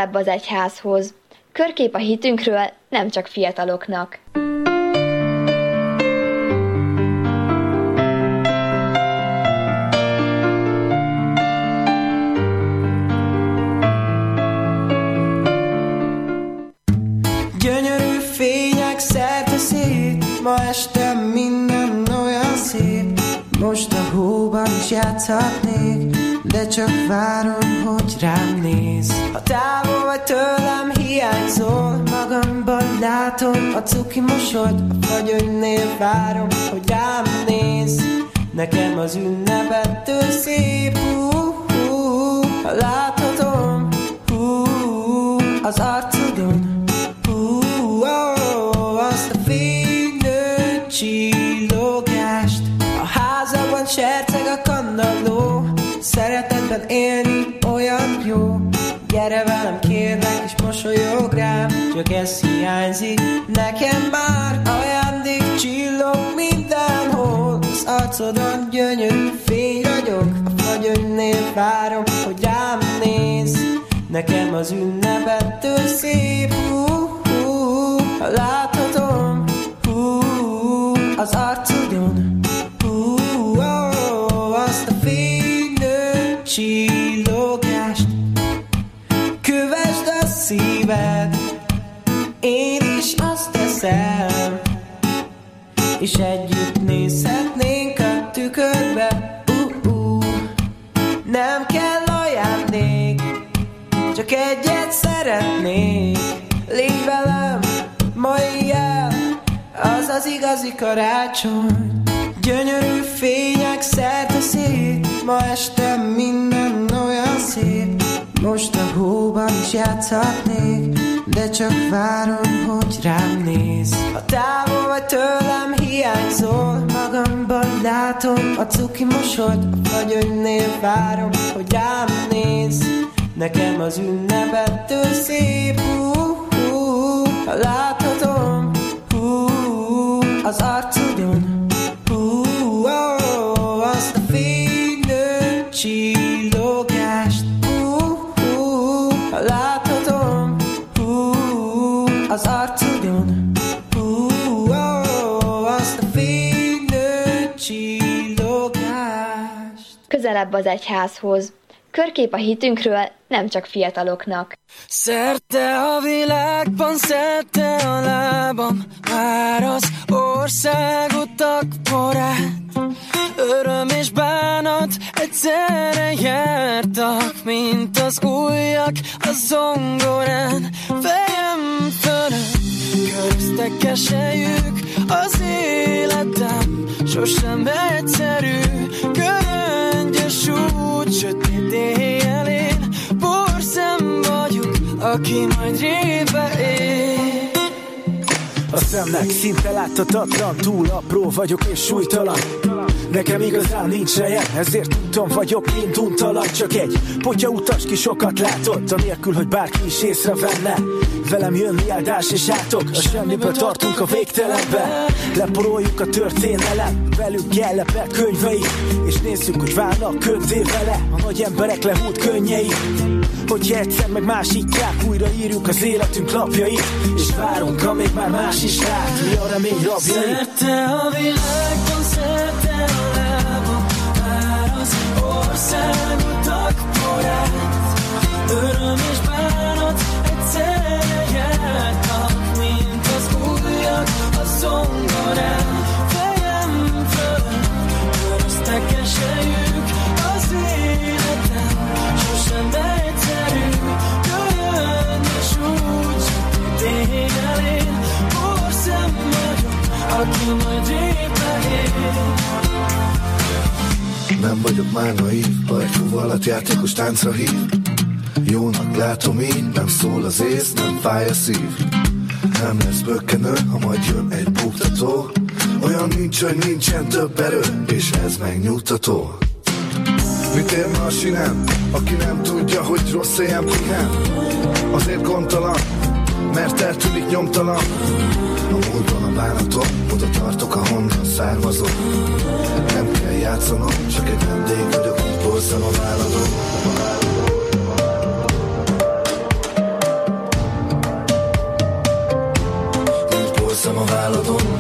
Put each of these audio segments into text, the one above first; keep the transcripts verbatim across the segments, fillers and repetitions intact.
Közelebb az egyházhoz. Körkép a hitünkről nem csak fiataloknak. Gyönyörű fények szerte szét, ma este minden olyan szép. Most a hóban is játszhatnék, de csak várom, hogy rám néz. Ha távol vagy tőlem, hiányzol, magamban látom a cuki mosolyt. A fagyönnél várom, hogy rám néz. Nekem az ünnepettől szép, hú, hú, ha láthatom, hú, az arcodon, hú, oh, azt a fénylő csillogást. A házakban serceg a kandalló, szeretetben élni olyan jó. Gyere velem kérlek és mosolyog rám, csak ez hiányzik nekem már. Ajándék csillog mindenhol, az arcodon gyönyörű fény ragyog. A fagyönnél várom, hogy rám néz. Nekem az ünnepettől szép, hú, hú, ha láthatom, hú, az arcodon, hú, oh, azt a fénylő csillogást. Kövesd a szíved, én is azt teszem, és együtt nézhetnénk a tükörbe. uh, uh. Nem kell ajándék, csak egyet szeretnék. Légy velem ma éjjel, az az igazi karácsony. Gyönyörű fények szerte szét, ma este minden olyan szép. Most a hóban is játszhatnék, de csak várom, hogy rám néz. Ha távol vagy tőlem, hiányzol, magamban látom a cuki mosolyt. A fagyönnél várom, hogy rám néz. Nekem az ünnepettől szép, hú, hú, ha láthatom, hú, az arcodon, hú, oh, azt a fénylő csillogást. Láthatom, hú, az arcodon, hú, oh, azt a fénylő csillogást. Közelebb az egyházhoz. Körkép a hitünkről nem csak fiataloknak. Szerte a világban, szerte a lábam, már az országutak porát. Öröm és bánat egyszerre jártak, mint az ujjak a zongorán. Fejem fölött köröztek keselyük, az életem sosem egyszerű. Göröngyös út, sötét éjjelén, porszem vagyok, aki majd rébe él. A szemnek szinte láthatatlan, túl apró vagyok és súlytalan. Nekem igazán nincs helye, ezért úton vagyok, mint untalan. Csak egy potyautas ki sokat látott, anélkül, hogy bárki is észrevenne. Velem jön mi áldás és átok, a semmiből tartunk a végtelenbe. Leporoljuk a történelem, velük jellepek könyvei, és nézzük, hogy válnak köddé vele a nagy emberek lehúlt könnyei. Hogy egyszer meg másítják, újra írjuk az életünk lapjait, és várunk, amíg már más is lát, mi a remény rabjai. Szerte a világban, szerte a lábam, már az országutak porát. Öröm és bánat egyszerre jártak, mint az ujjak a zongorán. Fejem fölött köröztek esejük, az életem sosem egyszerű. Göröngyös út, sötét éjjelén, porszem vagyok, aki majd rébe él. Nem vagyok már naív, ha egy fuvalat játékos táncra hív. Jónak látom így, nem szól az ész, nem fáj a szív. Nem lesz bökkenő, ha majd jön egy buktató. Olyan nincs, hogy nincsen több erő, és ez megnyugtató. Mit érne a sinem, aki nem tudja, hogy rossz helyen pihen? Azért gondtalan, mert eltűnik nyomtalan. A múltban a bánatom, oda tartok, ahonnan származom. Nem kell játszanom, csak egy vendég vagyok, mint borzan a váladom. voltam a válladon.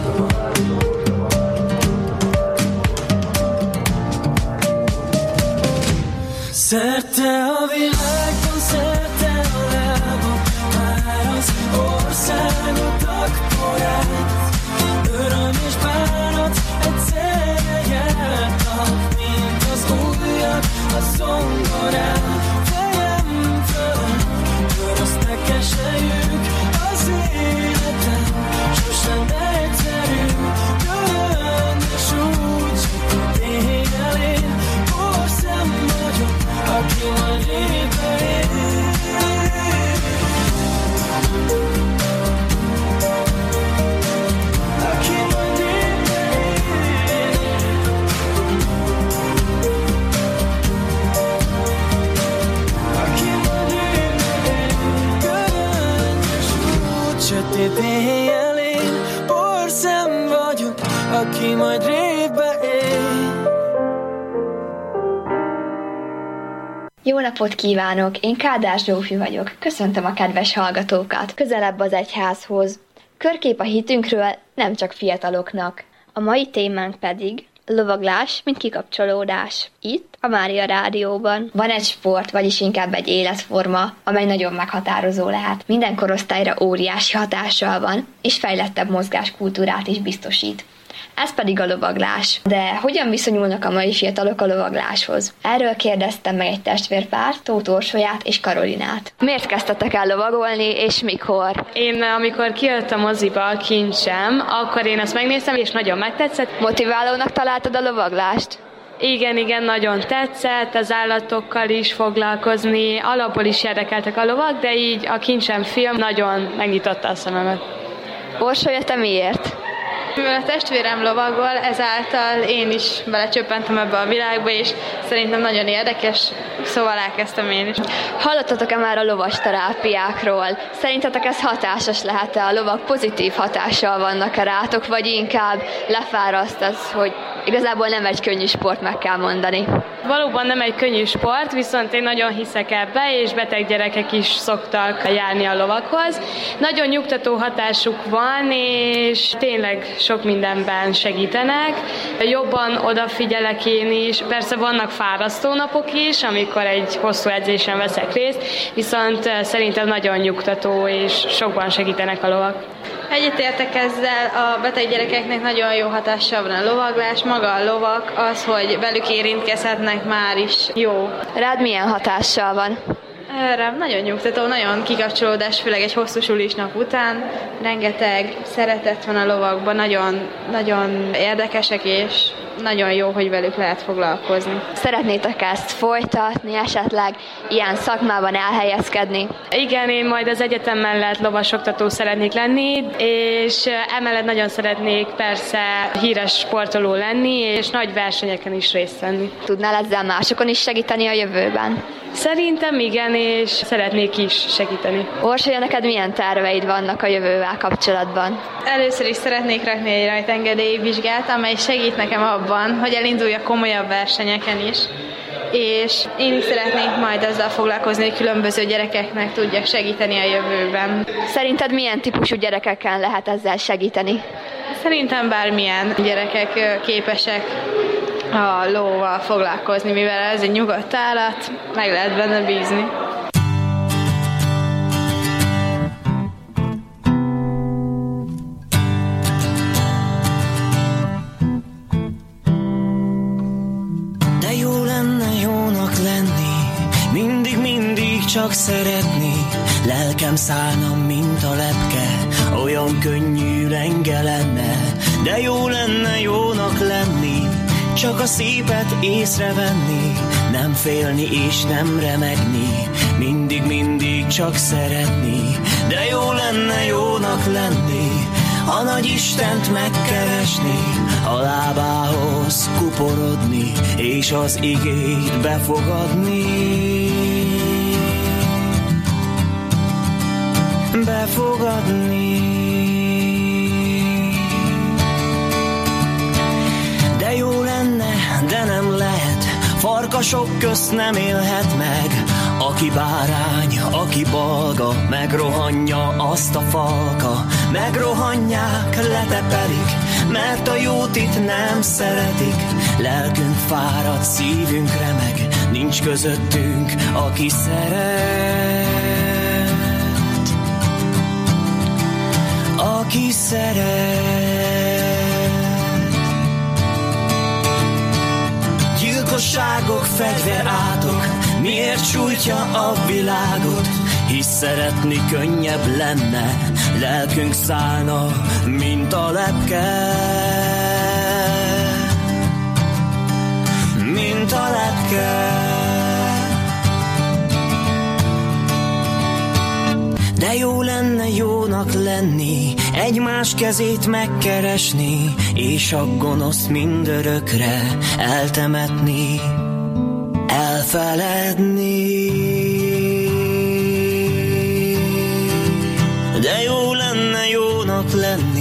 Szerte a világban, szerte a lábam, már az országot akkorát. Öröm és bánat egyszerre jártak, mint az ujjak a zongorán. Fejem föl, köröztek esélyük az életem, sosem egyszerű, különös úgy, hogy téged én porszem vagyok, aki majd éppen él. Aki majd éppen él. Aki majd éppen él. Különös út, sötét éjjelén, porszem vagyok, aki majd révbe él. Jó napot kívánok! Én Kádár Zsófi vagyok. Köszöntöm a kedves hallgatókat. Közelebb az egyházhoz. Körkép a hitünkről nem csak fiataloknak. A mai témánk pedig lovaglás, mint kikapcsolódás. Itt, a Mária Rádióban. Van egy sport, vagyis inkább egy életforma, amely nagyon meghatározó lehet. Minden korosztályra óriási hatással van, és fejlettebb mozgáskultúrát is biztosít. Ez pedig a lovaglás. De hogyan viszonyulnak a mai fiatalok a lovagláshoz? Erről kérdeztem meg egy testvérpárt, Tóth Orsolyát és Karolinát. Miért kezdtetek el lovagolni, és mikor? Én amikor kijött a moziba a Kincsem, akkor én azt megnéztem, és nagyon megtetszett. Motiválónak találtad a lovaglást? Igen, igen, nagyon tetszett, az állatokkal is foglalkozni, alapból is érdekeltek a lovak, de így a Kincsem film nagyon megnyitotta a szememet. Orsolya, te miért? Mivel a testvérem lovagol, ezáltal én is belecsöppentem ebbe a világba, és szerintem nagyon érdekes, szóval elkezdtem én is. Hallottatok-e már a lovas terápiákról? Szerintetek ez hatásos lehet-e? A lovak pozitív hatással vannak-e rátok, vagy inkább lefáraszt az, hogy igazából nem egy könnyű sport, meg kell mondani? Valóban nem egy könnyű sport, viszont én nagyon hiszek ebbe, és beteg gyerekek is szoktak járni a lovakhoz. Nagyon nyugtató hatásuk van, és tényleg sok mindenben segítenek. Jobban odafigyelek én is. Persze vannak fárasztó napok is, amikor egy hosszú edzésen veszek részt, viszont szerintem nagyon nyugtató, és sokban segítenek a lovak. Egyetértek ezzel, a beteg gyerekeknek nagyon jó hatással van a lovaglás, maga a lovak, az, hogy velük érintkezhetnek, már is jó. Rád milyen hatással van? Rám nagyon nyugtató, nagyon kikapcsolódás, főleg egy hosszú sulis nap után. Rengeteg szeretet van a lovakban, nagyon, nagyon érdekesek, és nagyon jó, hogy velük lehet foglalkozni. Szeretnétek ezt folytatni, esetleg ilyen szakmában elhelyezkedni? Igen, én majd az egyetem mellett lovasoktató szeretnék lenni, és emellett nagyon szeretnék persze híres sportoló lenni, és nagy versenyeken is részt venni. Tudnál ezzel másokon is segíteni a jövőben? Szerintem igen, és szeretnék is segíteni. Orsolya, neked milyen terveid vannak a jövővel kapcsolatban? Először is szeretnék rakni egy rajtengedélyvizsgát, amely segít nekem abban, hogy elinduljak komolyabb versenyeken is. És én is szeretnék majd azzal foglalkozni, hogy különböző gyerekeknek tudjak segíteni a jövőben. Szerinted milyen típusú gyerekeken lehet ezzel segíteni? Szerintem bármilyen gyerekek képesek a lóval foglalkozni, mivel ez egy nyugodt állat, meg lehet benne bízni. De jó lenne jónak lenni, mindig-mindig csak szeretni, lelkem szállna, mint a lepke, olyan könnyű lenge lenne. De jó lenne jónak lenni, csak a szépet észrevenni, nem félni és nem remegni, mindig-mindig csak szeretni. De jó lenne jónak lenni, a nagy Istent megkeresni, a lábához kuporodni, és az igét befogadni. Befogadni. De jó lenne, de nem lehet, farkasok közt nem élhet meg, a Aki bárány, aki balga, megrohanja azt a falka, megrohanják, letepelik, mert a jót itt nem szeretik. Lelkünk fárad, szívünk remeg, nincs közöttünk, aki szeret. Aki szeret. Gyilkosságok, fegyverátok, miért sújtja a világot? Hisz szeretni könnyebb lenne, lelkünk szállna, mint a lepke. Mint a lepke. De jó lenne jónak lenni, egymás kezét megkeresni, és a gonosz mindörökre eltemetni, elfeledni. De jó lenne jónak lenni.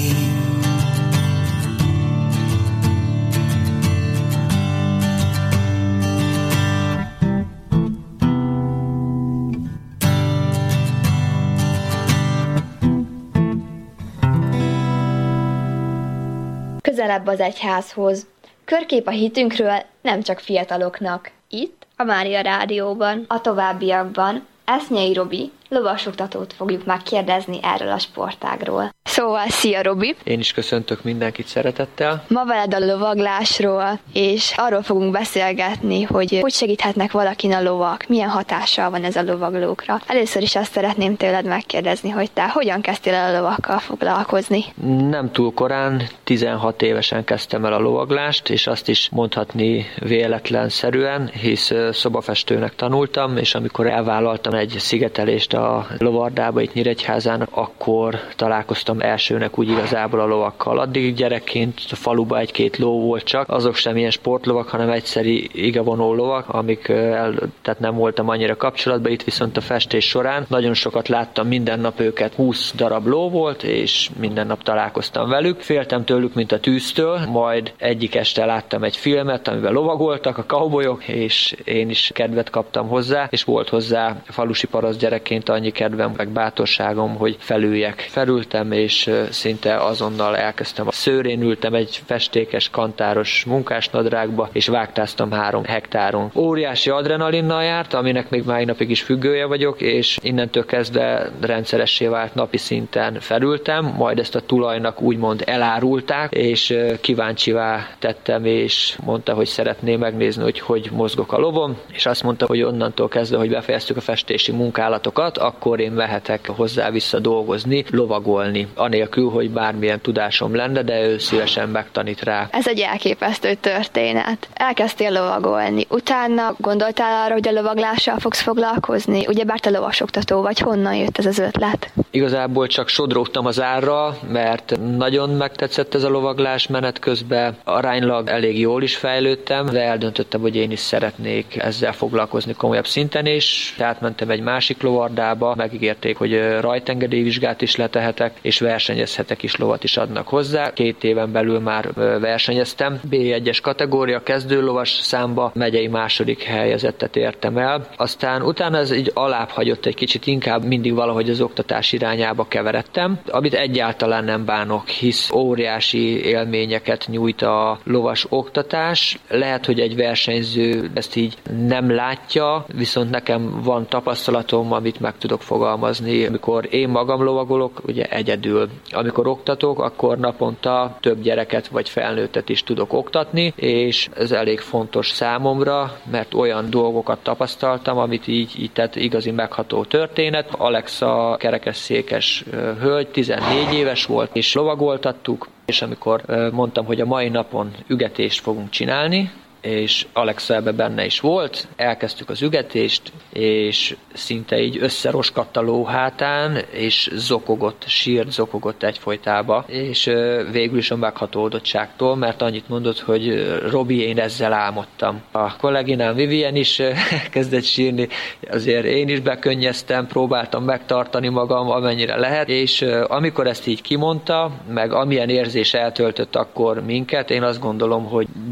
Közelebb az egyházhoz. Körkép a hitünkről nem csak fiataloknak. Itt, a Mária Rádióban. A továbbiakban Esznyei Robi, lovasoktatót fogjuk megkérdezni erről a sportágról. Szóval, szia Robi! Én is köszöntök mindenkit szeretettel. Ma veled a lovaglásról, és arról fogunk beszélgetni, hogy hogy segíthetnek valakin a lovak, milyen hatással van ez a lovaglókra. Először is azt szeretném tőled megkérdezni, hogy te hogyan kezdtél el a lovakkal foglalkozni? Nem túl korán, tizenhat évesen kezdtem el a lovaglást, és azt is mondhatni véletlenszerűen, hisz szobafestőnek tanultam, és amikor elvállaltam egy szigetelést a lovardába itt Nyíregyházán, akkor találkoztam elsőnek úgy igazából a lovakkal. Addig gyerekként a faluban egy-két ló volt csak, azok sem ilyen sportlovak, hanem egyszeri igavonó lovak, amik el, tehát nem voltam annyira kapcsolatban, itt viszont a festés során nagyon sokat láttam, minden nap őket, húsz darab ló volt, és minden nap találkoztam velük. Féltem tőlük, mint a tűztől, majd egyik este láttam egy filmet, amiben lovagoltak a cowboyok, és én is kedvet kaptam hozzá, és volt hozzá falusi paraszt gyerekként annyi kedvem, meg bátorságom, hogy felüljek. Felültem, és szinte azonnal elkezdtem. A szőrén ültem egy festékes, kantáros munkásnadrágba, és vágtáztam három hektáron. Óriási adrenalinnal járt, aminek még mai napig is függője vagyok, és innentől kezdve rendszeressé vált, napi szinten felültem, majd ezt a tulajnak úgymond elárulták, és kíváncsivá tettem, és mondta, hogy szeretné megnézni, hogy hogy mozgok a lovom, és azt mondta, hogy onnantól kezdve, hogy befejeztük a festési munkálatokat, akkor én mehetek hozzá vissza dolgozni, lovagolni, anélkül, hogy bármilyen tudásom lenne, de ő szívesen megtanít rá. Ez egy elképesztő történet. Elkezdtél lovagolni. Utána gondoltál arra, hogy a lovaglással fogsz foglalkozni? Ugyebár te lovasoktató vagy, honnan jött ez az ötlet? Igazából csak sodrógtam az árra, mert nagyon megtetszett ez a lovaglás menet közben. Aránylag elég jól is fejlődtem, de eldöntöttem, hogy én is szeretnék ezzel foglalkozni komolyabb szinten, és átmentem egy másik lovardába, megígérték, hogy rajtengedélyvizsgát is letehetek, és versenyezhetek is, lovat is adnak hozzá. Két éven belül már versenyeztem. bé egyes kategória kezdőlovas számba megyei második helyezettet értem el. Aztán utána ez így alább hagyott egy kicsit, inkább mindig valahogy az oktatás irányába keveredtem, amit egyáltalán nem bánok, hisz óriási élményeket nyújt a lovas oktatás. Lehet, hogy egy versenyző ezt így nem látja, viszont nekem van tapasztalatom, amit meg tudok fogalmazni. Amikor én magam lovagolok, ugye egyedül. Amikor oktatok, akkor naponta több gyereket vagy felnőttet is tudok oktatni, és ez elég fontos számomra, mert olyan dolgokat tapasztaltam, amit így, így tehát igazi megható történet. Alexa kerekesszékes hölgy, tizennégy éves volt, és lovagoltattuk, és amikor mondtam, hogy a mai napon ügetést fogunk csinálni, és Alexa ebbe benne is volt, elkezdtük az ügetést, és szinte így összeroskadt a ló hátán, és zokogott, sírt, zokogott egyfolytába, és végül is a meghatódottságtól, mert annyit mondott, hogy Robi, én ezzel álmodtam. A kolléginám Vivien is kezdett sírni, azért én is bekönnyeztem, próbáltam megtartani magam, amennyire lehet, és amikor ezt így kimondta, meg amilyen érzés eltöltött akkor minket, én azt gondolom, hogy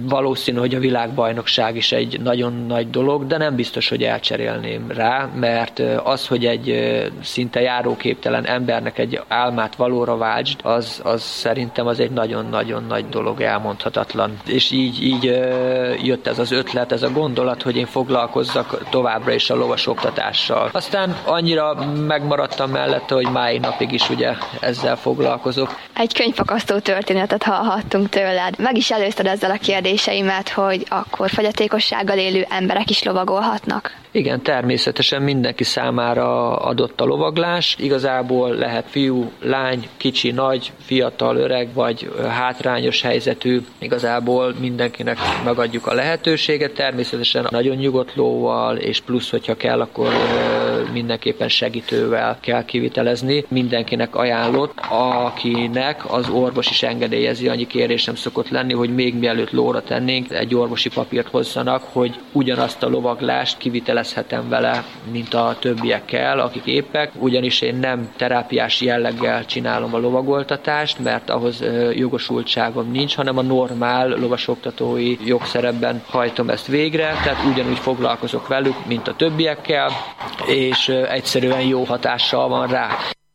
valószínű, hogy a világbajnokság is egy nagyon nagy dolog, de nem biztos, hogy elcserélném rá, mert az, hogy egy szinte járóképtelen embernek egy álmát valóra váltsd, az, az szerintem az egy nagyon-nagyon nagy dolog, elmondhatatlan. És így, így jött ez az ötlet, ez a gondolat, hogy én foglalkozzak továbbra is a lovasoktatással. Aztán annyira megmaradtam mellette, hogy máig napig is ugye ezzel foglalkozok. Egy könyvfakasztó történetet hallhattunk tőled. Meg is előzted ezzel a kérdéseimet, hogy akkor fogyatékossággal élő emberek is lovagolhatnak. Igen, természetesen mindenki számára adott a lovaglás. Igazából lehet fiú, lány, kicsi, nagy, fiatal, öreg vagy hátrányos helyzetű. Igazából mindenkinek megadjuk a lehetőséget. Természetesen nagyon nyugodt lóval, és plusz, hogyha kell, akkor mindenképpen segítővel kell kivitelezni. Mindenkinek ajánlott, akinek az orvos is engedélyezi, annyi kérésem szokott lenni, hogy még mielőtt lóra tennénk, egy orvosi papírt hozzanak, hogy ugyanazt a lovaglást kivitelezhetem vele, mint a többiekkel, akik épek, ugyanis én nem terápiás jelleggel csinálom a lovagoltatást, mert ahhoz jogosultságom nincs, hanem a normál lovasoktatói jogszerepben hajtom ezt végre, tehát ugyanúgy foglalkozok velük, mint a többiekkel, és egyszerűen jó hatással van rá.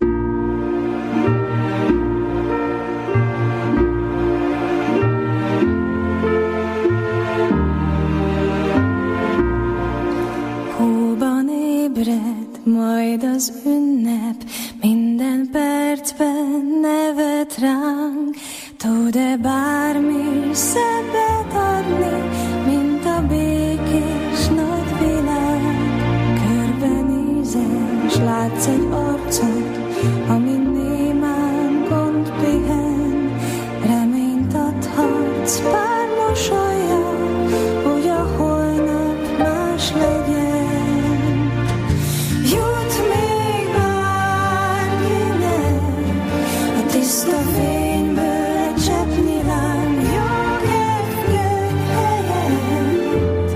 Hóban ébred majd az ünnep, minden percben nevet ránk. Tud-e bármi szebbet adni, mint a békés nagy világ? Körbenézel, s látsz egy arcot, amin némán gond pihen. Reményt adhatsz pár mosollyal, hogy a holnap más legyen. Jut még bárkinek a tiszta fényből egy cseppnyi láng, jogefgő helyett.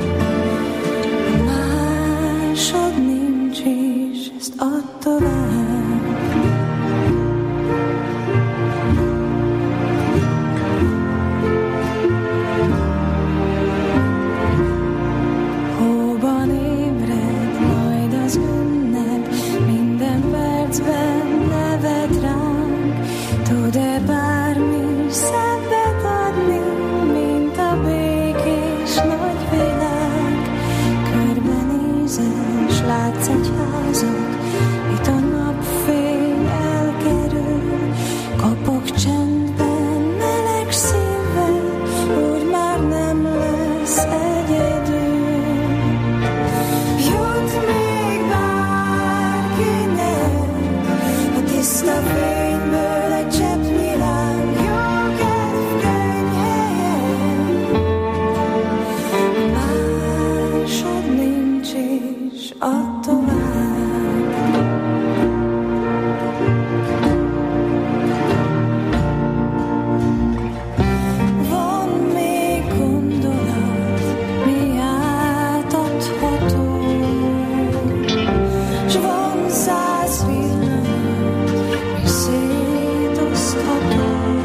Másod nincs is, ezt add tovább. Hóban ébred majd az ünnep, minden percben nevet ránk. Tud-e bármi szebbet adni, mint a békés nagy világ? Körbenézel, s látsz egy házat, itt a napfény elkerül. Kopog csendben, meleg szívvel, úgy már nem lesz egyedül. Jut még bárkinek a tiszta fényből egy cseppnyi láng, jogefgőny helyen. Másod nincs is, add tovább. Van még gondolat, mi átadható, s van száz pillanat, mi szétosztható.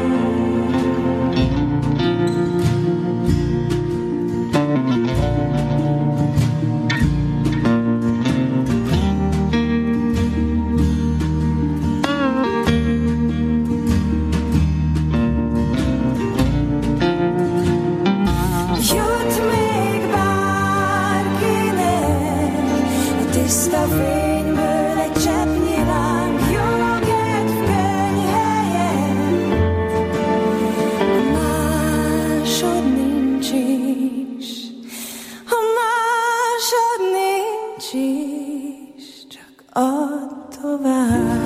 Jut még bárkinek a tiszta fényből egy cseppnyi láng, jogefgőny helyett. Másod nincs is, ha másod nincs is, csak add tovább.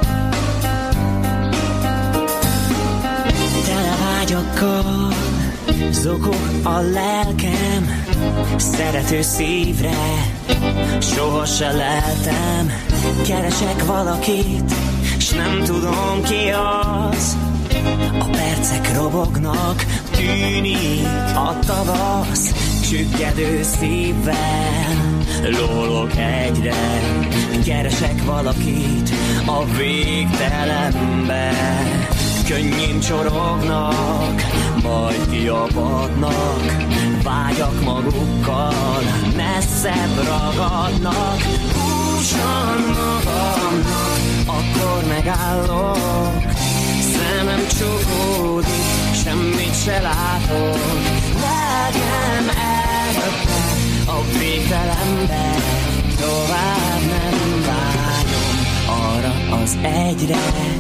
Tele vágyakkal Zokog a lelkem szerető szívre, soha se leltem, keresek valakit, s nem tudom ki az. A percek robognak, tűnik a tavasz, csüggedő szívvel lólok egyre, keresek valakit a végtelenbe. Könnyén csorognak, majd kiapadnak, vágyak magukkal, messzebb ragadnak. Húsan magamnak, akkor megállok, szemem csukódik, semmit se látok. Lelkem elröppen a végtelenbe, tovább nem vágyom arra az egyre,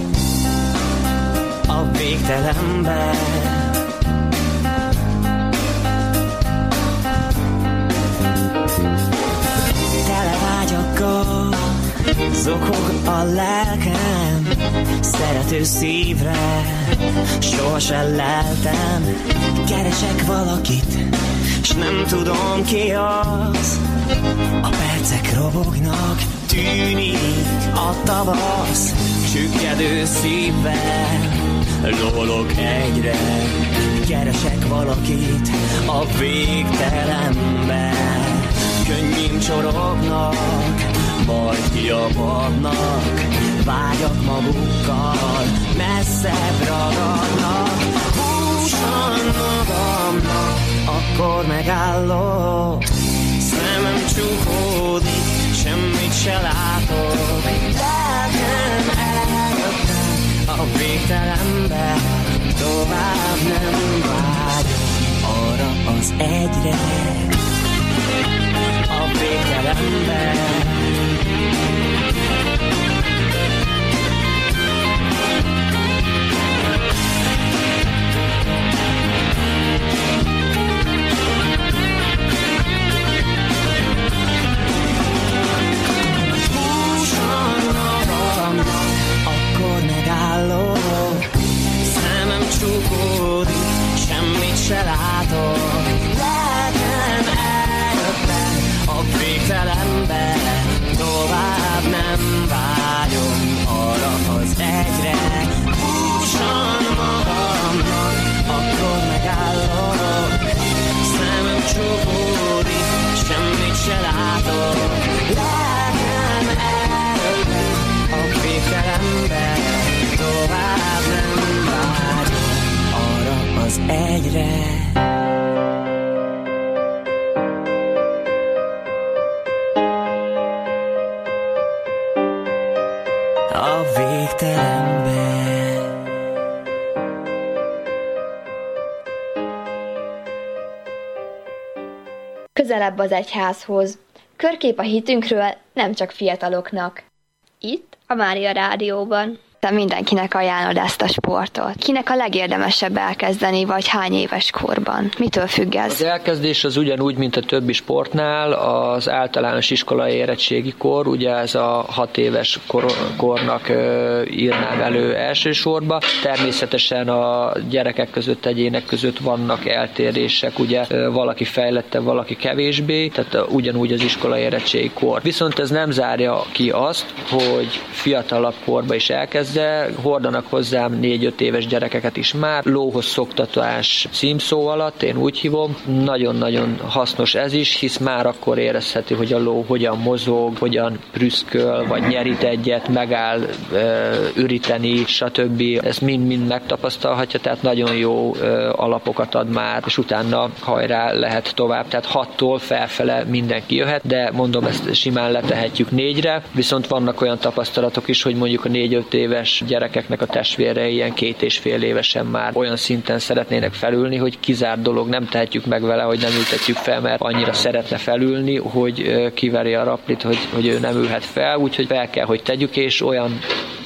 a végtelenbe. Tele vágyakkal zokog a lelkem szerető szívre, sohasem leltem, keresek valakit, s nem tudom ki az. A percek robognak, tűnik a tavasz, csüggedő szívvel lólok egyre, keresek valakit a végtelenbe. Könnyén csorognak, majd kiapadnak, vágyak magukkal, messzebb ragadnak. Húsan magamnak, akkor megállok, szemem csukódik, semmit se látok. Lelkem elröppen a végtelenbe, tovább nem vágyom arra az egyre, a végtelenbe. Akkor megállok, szemem csukódik, semmit se látok. Lelkem elröppen a végtelenbe, tovább nem vágyom arra az egyre. Húsan magamnak, akkor megállok, szemem csukódik, semmit se látok. Lelkem elröppen a végtelenbe, tovább nem vágyom arra az egyre. A végtelenbe. Közelebb az egyházhoz. Körkép a hitünkről nem csak fiataloknak. Itt a Mária Rádióban. Te mindenkinek ajánlod ezt a sportot. Kinek a legérdemesebb elkezdeni, vagy hány éves korban? Mitől függ ez? Az elkezdés az ugyanúgy, mint a többi sportnál, az általános iskolai érettségi kor, ugye ez a hat éves kor, kornak ö, írnám elő elsősorban. Természetesen a gyerekek között, egyének között vannak eltérések, ugye ö, valaki fejlettebb, valaki kevésbé, tehát ö, ugyanúgy az iskolai érettségi kor. Viszont ez nem zárja ki azt, hogy fiatalabb korba is elkezd, de hordanak hozzám négy-öt éves gyerekeket is már. Lóhoz szoktatás címszó alatt, én úgy hívom. Nagyon-nagyon hasznos ez is, hisz már akkor érezheti, hogy a ló hogyan mozog, hogyan prüszköl, vagy nyerít egyet, megáll üríteni, stb. Ezt mind-mind megtapasztalhatja, tehát nagyon jó alapokat ad már, és utána hajrá lehet tovább. Tehát hattól felfele mindenki jöhet, de mondom, ezt simán letehetjük négyre, viszont vannak olyan tapasztalatok is, hogy mondjuk a négy-öt éves gyerekeknek a testvérei ilyen két és fél évesen már olyan szinten szeretnének felülni, hogy kizárt dolog, nem tehetjük meg vele, hogy nem ültetjük fel, mert annyira szeretne felülni, hogy kiveri a raplit, hogy, hogy ő nem ülhet fel, úgyhogy fel kell, hogy tegyük, és olyan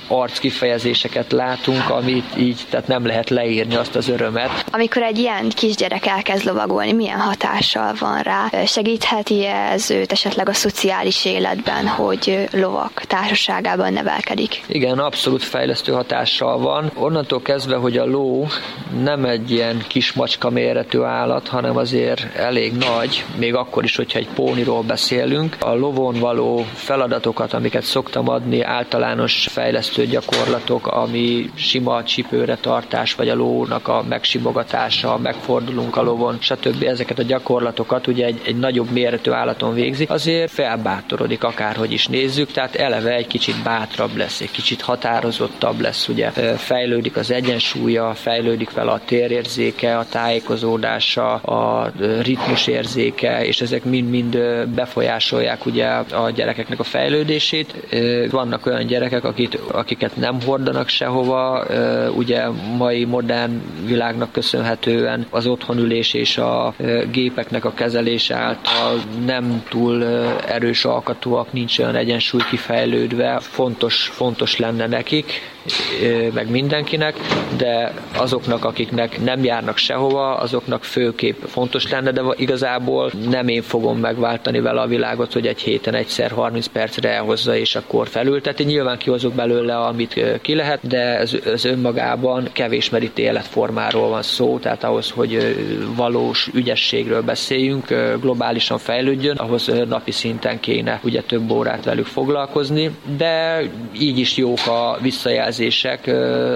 arckifejezéseket látunk, amit így tehát nem lehet leírni azt az örömet. Amikor egy ilyen kisgyerek elkezd lovagolni, milyen hatással van rá? Segítheti ez őt esetleg a szociális életben, hogy lovak társaságában nevelkedik? Igen, abszolút fejlesztő hatással van. Onnantól kezdve, hogy a ló nem egy ilyen kis macska méretű állat, hanem azért elég nagy, még akkor is, hogyha egy póniról beszélünk. A lovon való feladatokat, amiket szoktam adni, általános fejlesztő gyakorlatok, ami sima csipőre tartás, vagy a lónak a megsimogatása, megfordulunk a lovon, stb. Ezeket a gyakorlatokat ugye egy, egy nagyobb méretű állaton végzi, azért felbátorodik, akárhogy is nézzük, tehát eleve egy kicsit bátrabb lesz, egy kicsit határozottabb lesz, ugye fejlődik az egyensúlya, fejlődik vele a térérzéke, a tájékozódása, a ritmusérzéke, és ezek mind-mind befolyásolják ugye a gyerekeknek a fejlődését. Vannak olyan gyerekek, akit, akiket nem hordanak sehova, ugye mai modern világnak köszönhetően az otthonülés és a gépeknek a kezelése által nem túl erős alkatúak, nincs olyan egyensúly kifejlődve, fontos, fontos lenne nekik, meg mindenkinek, de azoknak, akiknek nem járnak sehova, azoknak főképp fontos lenne, de igazából nem én fogom megváltani vele a világot, hogy egy héten egyszer harminc percre elhozza, és akkor felülteti. Nyilván kihozok belőle, amit ki lehet, de ez, ez önmagában kevés merít életformáról van szó, tehát ahhoz, hogy valós ügyességről beszéljünk, globálisan fejlődjön, ahhoz napi szinten kéne ugye több órát velük foglalkozni, de így is jók a visszajelzések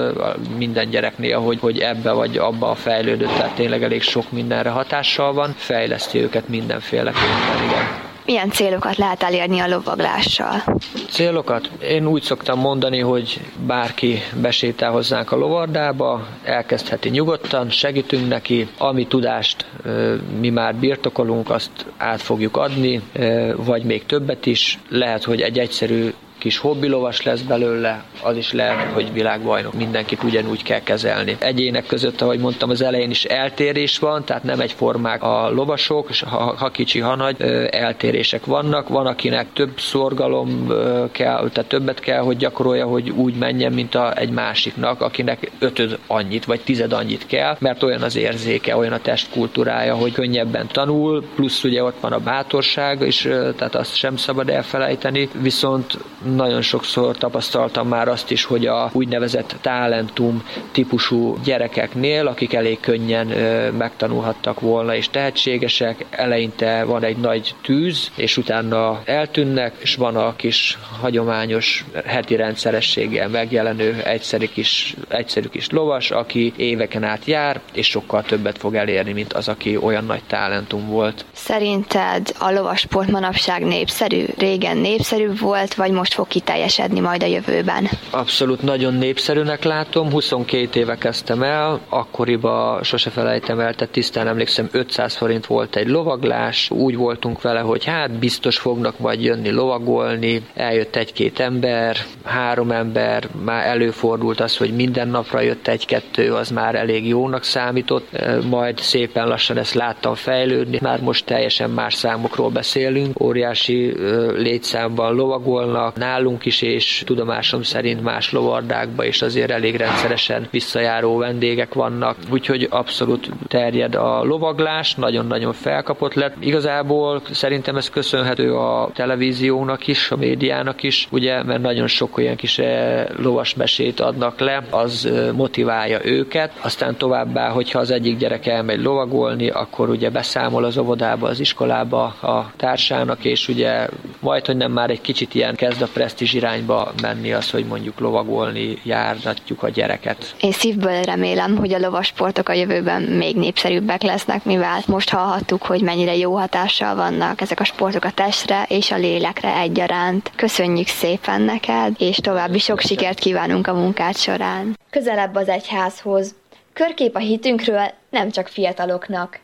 minden gyereknél, hogy, hogy ebbe vagy abba a fejlődött, tehát tényleg elég sok mindenre hatással van, fejleszti őket mindenféleképpen, igen. Milyen célokat lehet elérni a lovaglással? Célokat? Én úgy szoktam mondani, hogy bárki besétál hozzánk a lovardába, elkezdheti nyugodtan, segítünk neki, ami tudást mi már birtokolunk, azt át fogjuk adni, vagy még többet is. Lehet, hogy egy egyszerű kis hobbilovas lesz belőle, az is lehet, hogy világbajnok, mindenkit ugyanúgy kell kezelni. Egyének között, ahogy mondtam, az elején is eltérés van, tehát nem egyformák a lovasok, és ha, ha kicsi, ha nagy, eltérések vannak. Van, akinek több szorgalom kell, tehát többet kell, hogy gyakorolja, hogy úgy menjen, mint a, egy másiknak, akinek ötöd annyit, vagy tized annyit kell, mert olyan az érzéke, olyan a testkultúrája, hogy könnyebben tanul, plusz ugye ott van a bátorság, és tehát azt sem szabad elfelejteni, viszont nagyon sokszor tapasztaltam már azt is, hogy a úgynevezett talentum típusú gyerekeknél, akik elég könnyen ö, megtanulhattak volna és tehetségesek, eleinte van egy nagy tűz, és utána eltűnnek, és van a kis hagyományos heti rendszerességgel megjelenő egyszerű kis, egyszerű kis lovas, aki éveken át jár, és sokkal többet fog elérni, mint az, aki olyan nagy talentum volt. Szerinted a lovasport manapság népszerű? Régen népszerű volt, vagy most fog kiteljesedni majd a jövőben? Abszolút nagyon népszerűnek látom. huszonkét éve kezdtem el, akkoriban sose felejtem el, tehát tisztán emlékszem, ötszáz forint volt egy lovaglás. Úgy voltunk vele, hogy hát biztos fognak majd jönni lovagolni. Eljött egy-két ember, három ember, már előfordult az, hogy minden napra jött egy-kettő, az már elég jónak számított. Majd szépen lassan ezt láttam fejlődni. Már most teljesen más számokról beszélünk. Óriási létszámban lovagolnak, nálunk is, és tudomásom szerint más lovardákban is azért elég rendszeresen visszajáró vendégek vannak, úgyhogy abszolút terjed a lovaglás, nagyon-nagyon felkapott lett. Igazából szerintem ez köszönhető a televíziónak is, a médiának is, ugye, mert nagyon sok olyan kis lovas mesét adnak le, az motiválja őket, aztán továbbá, hogyha az egyik gyerek elmegy lovagolni, akkor ugye beszámol az óvodába, az iskolába a társának, és ugye majd, hogy nem már egy kicsit ilyen kezd a presztízs irányba menni az, hogy mondjuk lovagolni jártatjuk a gyereket. Én szívből remélem, hogy a lovasportok a jövőben még népszerűbbek lesznek, mivel most hallhattuk, hogy mennyire jó hatással vannak ezek a sportok a testre és a lélekre egyaránt. Köszönjük szépen neked, és további sok sikert kívánunk a munkád során. Közelebb az egyházhoz. Körkép a hitünkről nem csak fiataloknak. Itt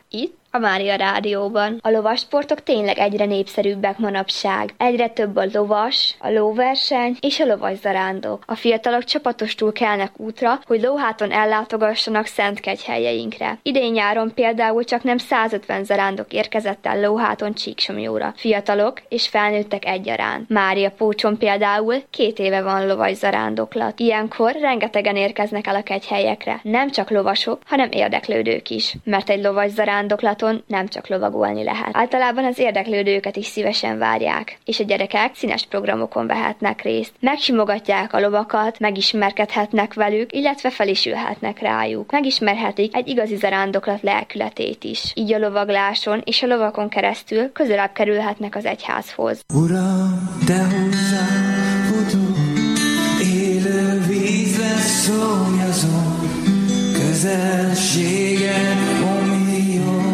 A Mária Rádióban. A lovassportok tényleg egyre népszerűbbek manapság. Egyre több a lovas, a lóverseny és a lovaszarándok. A fiatalok csapatostul kelnek útra, hogy lóháton ellátogassanak szent kegyhelyeinkre. Idén-nyáron például csak nem százötven zarándok érkezett el lóháton Csíksomlyóra. Fiatalok és felnőttek egyaránt. Mária Pócson például két éve van lovas zarándoklat. Ilyenkor rengetegen érkeznek el a kegyhelyekre. Nem csak lovasok, hanem érdeklődők is. Mert egy lovas zarándoklaton nem csak lovagolni lehet. Általában az érdeklődőket is szívesen várják, és a gyerekek színes programokon vehetnek részt. Megsimogatják a lovakat, megismerkedhetnek velük, illetve fel is ülhetnek rájuk. Megismerhetik egy igazi zarándoklat lelkületét is. Így a lovagláson és a lovakon keresztül közelebb kerülhetnek az egyházhoz. Uram, te hozzám futok, élő vízre szomjazom, közelséged omljon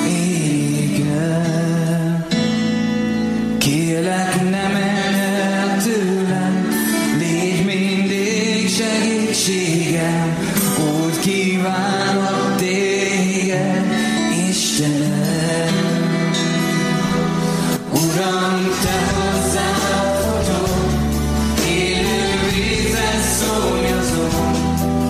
égen. Kérlek, ne menj el tőlem, légy mindig segítségem, úgy kívánok téged, Istenem. Uram, te hozzám futok, élő vízre szomjazom,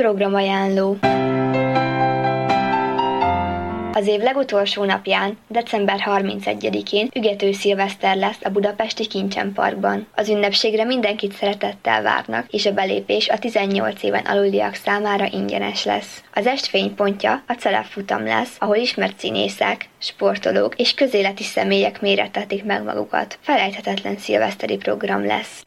Programajánló. Az év legutolsó napján, december harmincegyedikén ügető szilveszter lesz a budapesti Kincsen Parkban. Az ünnepségre mindenkit szeretettel várnak, és a belépés a tizennyolc éven aluliak számára ingyenes lesz. Az est fénypontja a celebfutam lesz, ahol ismert színészek, sportolók és közéleti személyek mérettetik meg magukat. Felejthetetlen szilveszteri program lesz.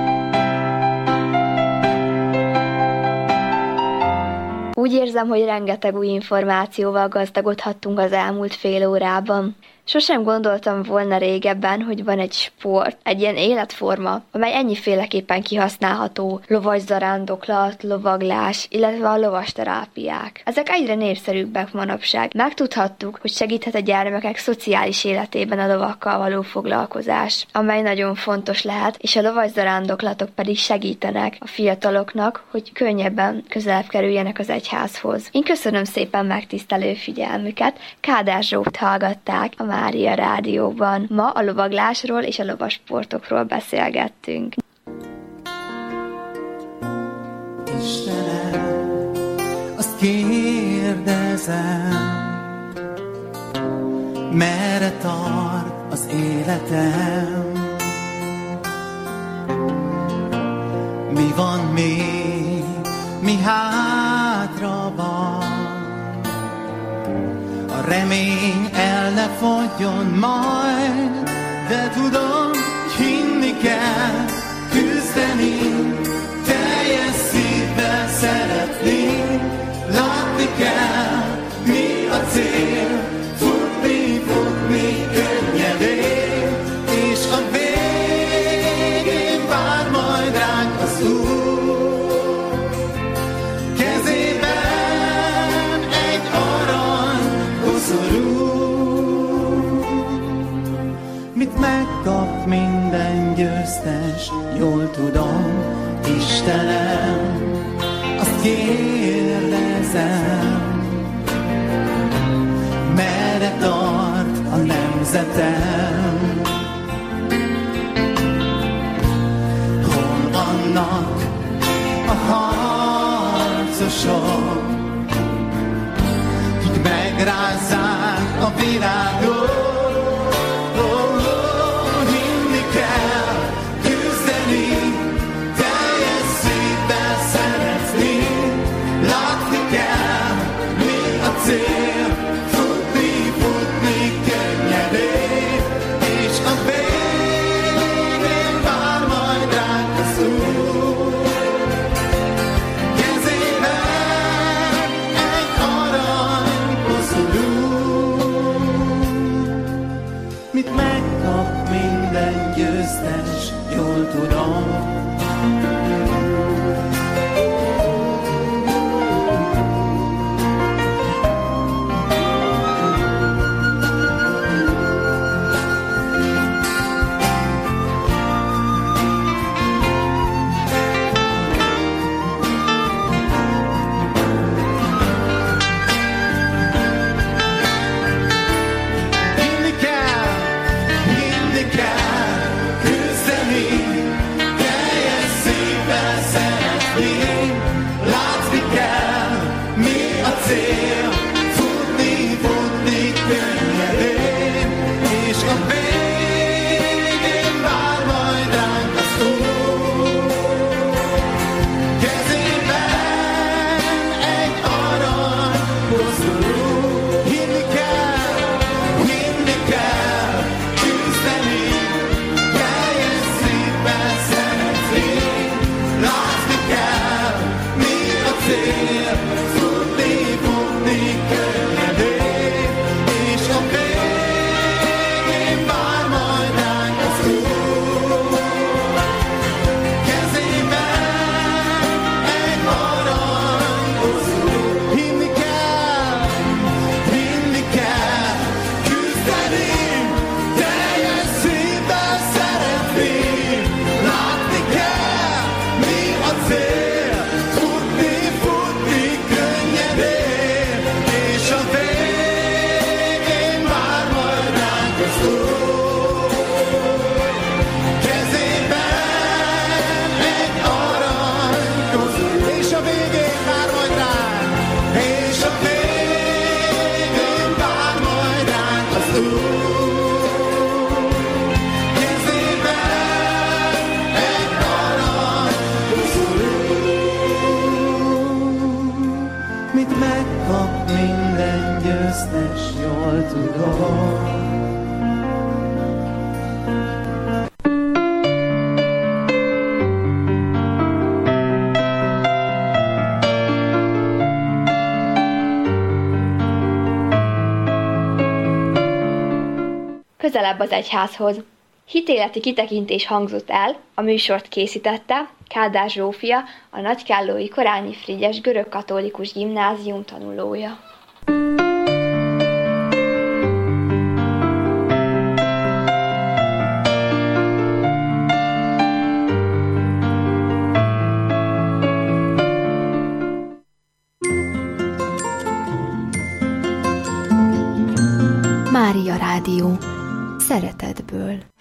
Úgy érzem, hogy rengeteg új információval gazdagodhattunk az elmúlt fél órában. Sosem gondoltam volna régebben, hogy van egy sport, egy ilyen életforma, amely ennyiféleképpen kihasználható: lovaszarándoklat, lovaglás, illetve a lovasterápiák. Ezek egyre népszerűbbek manapság. Megtudhattuk, hogy segíthet a gyermekek szociális életében a lovakkal való foglalkozás, amely nagyon fontos lehet, és a lovasszarándoklatok pedig segítenek a fiataloknak, hogy könnyebben közelebb kerüljenek az egyházhoz. Én köszönöm szépen megtisztelő figyelmüket, Kádár Zsót hallgatták a Mária Rádióban. Ma a lovaglásról és a lovasportokról beszélgettünk. Istenem, azt kérdezem, merre tart az életem? Mi van még, mi hátra van? A remény el ne fogjon majd, de tudom, hinni kell, küzdeni, teljes szívvel szeretni, látni kell, mi a cél, futni, futni könnyedén, és a végén vár majd ránk az Úr. Kezében egy arany koszorú, mit megkap minden győztes, jól tudom, Istenem, azt kérdezem, merre tart a nemzetem? Hol vannak a harcosok, kik megrázzák a világot? Kezében vesztes, jól tudom. Közelebb az egyházhoz. Hitéleti kitekintés hangzott el, a műsort készítette Kádár Zsófia, a Nagykállói Korányi Frigyes görögkatolikus gimnázium tanulója. Mária Rádió. Szeretetből.